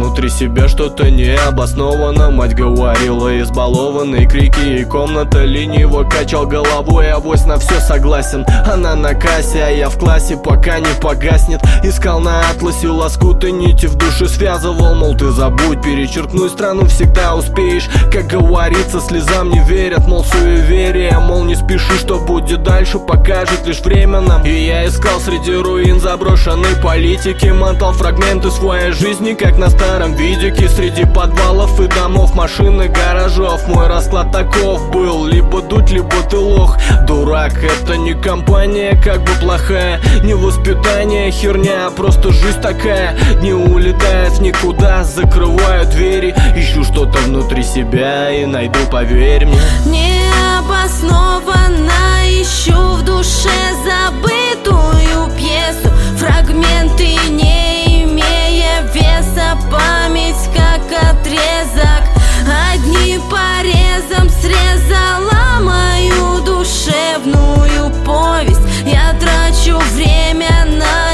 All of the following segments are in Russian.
внутри себя что-то необоснованно. Мать говорила, избалованные крики и комната. Лениво качал головой, авось на все согласен. Она на кассе, а я в классе, пока не погаснет. Искал на атласе лоскуты, нити в душе связывал. Мол, ты забудь, перечеркнуть страну всегда успеешь. Как говорится, слезам не верят, мол, суеверие. Мол, не спеши, что будет дальше, покажет лишь время нам. И я искал среди руин заброшенной политики, мотал фрагменты своей жизни, как на старом видике. Среди подвалов и домов, машин и гаражов. Мой расклад таков был: либо дуть, либо ты лох. Дурак, это не компания, как бы плохая, не воспитание, херня, просто жизнь такая. Не улетает в никуда, закрываю двери. Ищу что-то внутри себя и найду, поверь мне. Необоснованно ищу в душе забытую пьесу, фрагменты, не имея веса, память как отрезок. Одним порезом срезала мою душевную повесть. Я трачу время на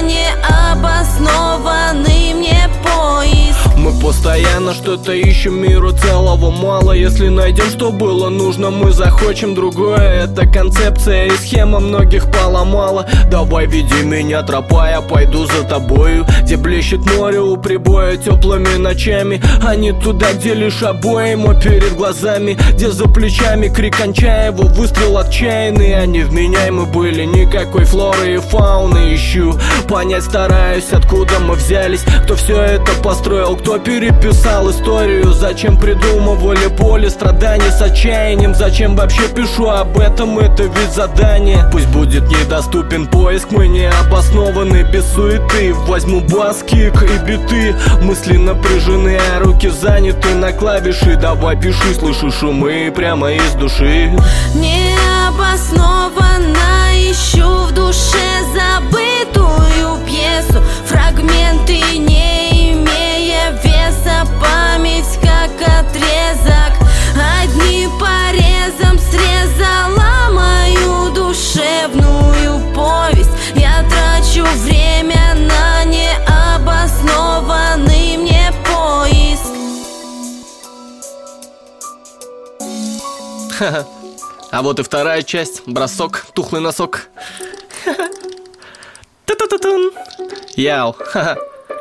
необоснованный мне поиск. Мы постоянно что-то ищем, миру целого мало. Если найдем, что было нужно, мы захочем другое. Эта концепция и схема многих поломала. Давай веди меня, тропа, я пойду за тобою. Где блещет море у прибоя теплыми ночами, а не туда, где лишь обоим перед глазами. Где за плечами крик Кончаева, выстрел отчаянный. А невменяемы были, никакой флоры и фауны. Ищу, понять стараюсь, откуда мы взялись, кто все это построил, кто переписал историю. Зачем придумывали боли, страдания с отчаянием? Зачем вообще пишу об этом, это ведь задание. Пусть будет недоступен поиск, мы необоснованны, без суеты. Возьму бас, кик и биты, мысли напряжены, а руки заняты на клавиши. Давай пиши, слышу шумы прямо из души. Необоснованно ищу в душе забытую пьесу, фрагменты, не имея веса, память как отрезок. Одним порезом срезала мою душевную повесть. Я трачу время на необоснованный мне поиск. Ха-ха. А вот и вторая часть. Бросок, тухлый носок. Та-та-та-тун. Яу. Ха-ха.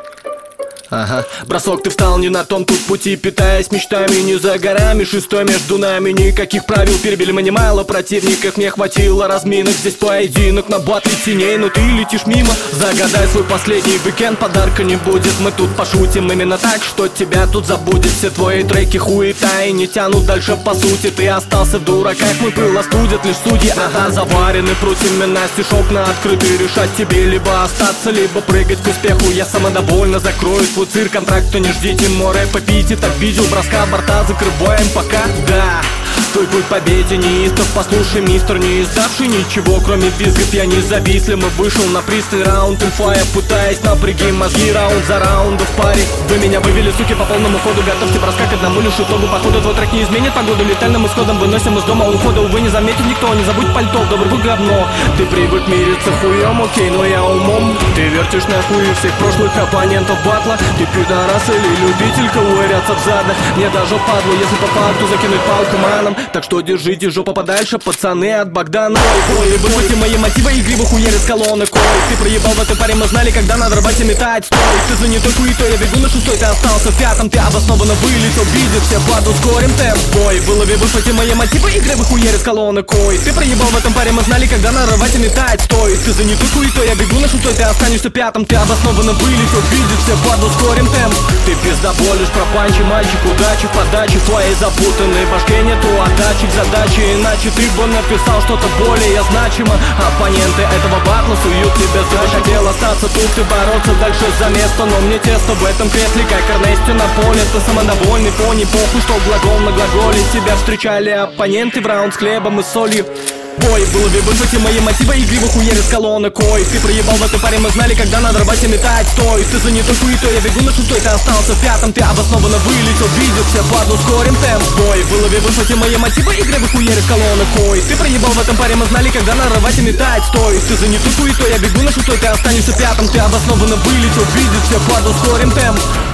Ага. Бросок, ты встал не на том тут пути, питаясь мечтами не за горами. Шестой между нами, никаких правил, перебили мы немало противников. Не хватило разминок, здесь поединок на батле теней, но ты летишь мимо. Загадай свой последний уикенд, подарка не будет. Мы тут пошутим именно так, что тебя тут забудет. Все твои треки хуета и не тянут дальше по сути. Ты остался в дураках, мы пыл остудят лишь судьи. Ага, заварены прутьями на стишок на открытый. Решать тебе либо остаться, либо прыгать к успеху. Я самодовольно закрою свой цирк, контракт, то не ждите море, попейте, так видел, броска борта закрываем пока. Да, твой путь победе неистов, послушай, мистер, не издавший ничего, кроме визгов. Я независимо вышел на пристань, раунд инфая, пытаясь напряги мозги, раунд за раундом в паре. Вы меня вывели, суки, по полному ходу, готовьте броска к одному лишь итогу. Походу твой трек не изменит погоду, летальным исходом выносим из дома ухода. Увы, не заметит никто, не забудь пальто, добрый вы говно. Ты привык мириться хуем, окей, но я умом. Ты вертишь на хуе всех прошлых оппонентов батла. Ты пидорас или любитель ковыряться в задах. Мне даже падло, если по факту закинуть палку маном. Так что держите жопу подальше, пацаны, от Богдана. Ой, высоте мои мотивы, игривых хуяли с колонок. Ой, ты проебал в этой паре, мы знали, когда надо рвать и метать. Стой, ты занятой хуетой, я бегу на шестой, ты остался в пятом. Ты обоснованно вылетел, видит все, паду, ускорим темп. Бой, в голове высоте мои мотивы, игривых хуяли с колонок. Ой, ты проебал в этом паре, мы знали, когда надо рвать и метать. Стой, ты занятой хуетой, я бегу на шестой, ты останешься пятом. Ты обоснованно вылетел, видит все, паду, ускорим темп. Ты пиздоболишь про панчи, мальчик, удачи в подаче. В твоей запутанной башке нету отдачи к задаче, иначе ты бы написал что-то более значимо. Оппоненты этого батла суют тебе зря. Хотел остаться тут и бороться дальше за место, но мне тесно в этом кресле, как Эрнести на поле. Ты самодовольный пони, похуй, что глагол на глаголе. Тебя встречали оппоненты в раунд с хлебом и солью. Бой, в голове высоте мои мотивы, игривых хуяли с колонок. Ой, ты проебал в этой паре, мы знали, когда надо рвать и метать. Стой, ты занятой хуетой, я бегу на шестой, ты остался в пятом. Ты обоснованно вылетел, видит все, паду, ускорим темп. Бой, в голове высоте мои мотивы, игривых хуяли с колонок. Ой, ты проебал в этом паре, мы знали, когда надо рвать и метать. Стой, ты занятой хуетой, я бегу на шестой, ты останешься пятом. Ты обоснованно вылетел, видит все, паду, ускорим темп.